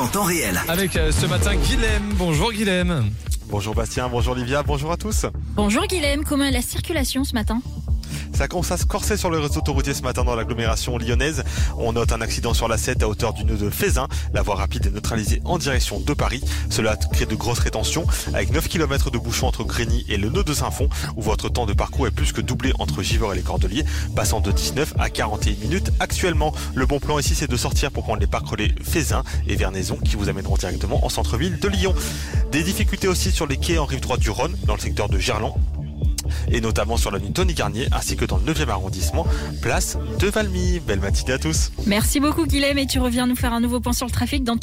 temps réel. Avec ce matin Guilhem. Bonjour Guilhem. Bonjour Bastien, bonjour Olivia, bonjour à tous. Bonjour Guilhem, comment est la circulation ce matin ? Ça commence à se corser sur le réseau autoroutier ce matin dans l'agglomération lyonnaise. On note un accident sur la 7 à hauteur du nœud de Fezin. La voie rapide est neutralisée en direction de Paris. Cela crée de grosses rétentions avec 9 km de bouchons entre Grigny et le nœud de Saint-Fond où votre temps de parcours est plus que doublé entre Givors et les Cordeliers, passant de 19 à 41 minutes actuellement. Le bon plan ici, c'est de sortir pour prendre les parcs relais Fezin et Vernaison qui vous amèneront directement en centre-ville de Lyon. Des difficultés aussi sur les quais en rive droite du Rhône, dans le secteur de Gerland, et notamment sur l'avenue Tony Garnier, ainsi que dans le 9e arrondissement, place de Valmy. Belle matinée à tous. Merci beaucoup Guilhem et tu reviens nous faire un nouveau point sur le trafic dans